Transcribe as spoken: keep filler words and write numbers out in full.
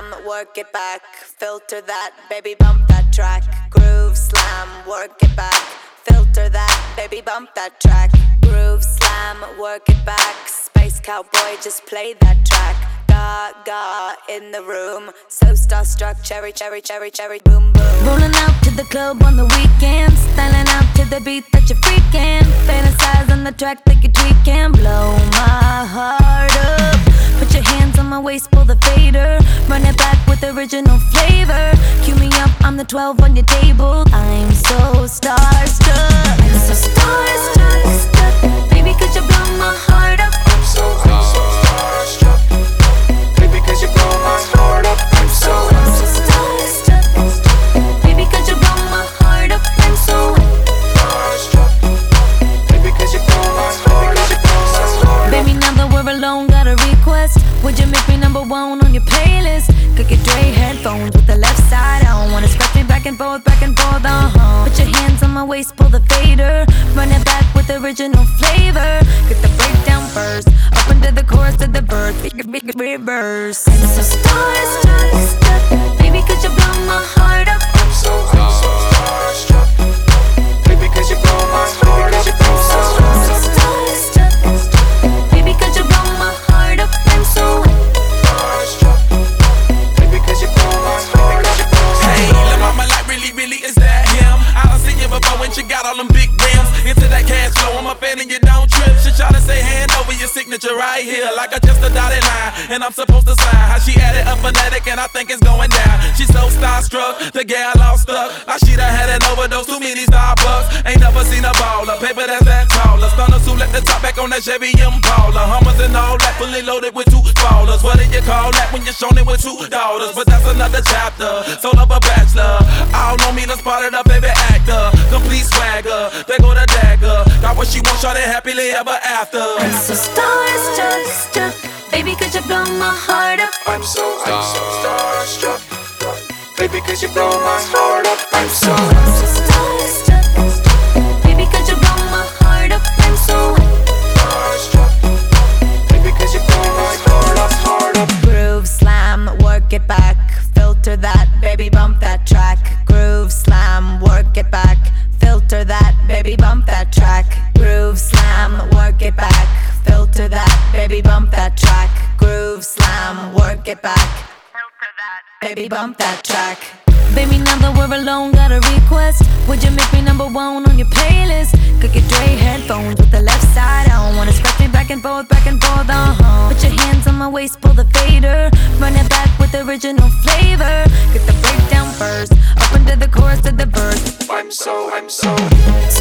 slam, work it back. Filter that, baby, bump that track. Groove slam, work it back. Filter that, baby, bump that track. Groove slam, work it back. Space cowboy, just play that track. Gaga in the room, so starstruck, cherry, cherry, cherry, cherry, boom, boom. Rolling out to the club on the weekend, styling out to the beat that you're freaking. Fantasize on the track that you're tweaking. Blow my heart up. Put your hands on my waist, pull the fader. Run it back with original flavor. Cue me up, I'm the twelve on your table. I'm so starstruck. I'm so starstruck, stuck. Baby, could you blow my heart up? I'm so, I'm so starstruck. Baby, could you blow my heart up? I'm so, I'm so starstruck. Baby, could you blow my heart up? I'm so starstruck. Baby, could you blow my heart up? Baby, now that we're alone, got a request. Would you make me number one on your playlist? Could get Dre headphones with the left side on. Wanna scratch me back and forth, back and forth, uh-huh. Put your hands on my waist, pull the fader. Run it back with original flavor. Get the breakdown first, up into the chorus to the verse. Big, big reverse. I'm so starstruck, stuck. Baby, could you blow my heart up? I'm so, I'm so starstruck. Baby, could you blow my heart up? I'm so, I'm so starstruck. Baby, could you blow my heart up? I'm so starstruck. Baby, could you blow my heart up? Hey, la mama, like really, really, is that him? I done seen you before when she got all them big rims. Into that cash flow, I'm a fan and you don't trip. She try to say hand over your signature right here, like I just a dotted line, and I'm supposed to sign. How she added a phonetic and I think it's going down. She's so starstruck, the gal all stuck. Like she done had an overdose, too many Starbucks. Ain't never seen a baller, paper that's that taller. Stunners who let the top back on that Chevy Impala. Hummers and all that, fully loaded with two ballers. What do you call that when you're shown it with two daughters? But that's another chapter, soul of a bachelor. All know me, done spotted a baby actor. Complete swagger, they go the dagger. Got what she wants, shawty happily ever after. I'm so starstruck, stuck. Baby, could you blow my heart up? I'm so, I'm so starstruck. Baby, could you blow my heart up? I'm so, I'm so starstruck. Baby, could you blow my heart up? I'm so starstruck. Baby, could you blow my heart up, heart up? Groove slam, work it back. Filter that, baby, bump that track. Groove slam, work it back. Filter that, baby, bump that track. Groove slam, work it back. Filter that, baby, bump that track. Groove slam, work it back. Filter that, baby, bump that track. Baby, now that we're alone, got a request. Would you make me number one on your playlist? Could get Dre headphones with the left side on. Wanna scratch me back and forth, back and forth, uh-huh. Put your hands on my waist, pull the fader. Run it back with original flavor. Get the breakdown first, up into the chorus to the verse. I'm so, I'm so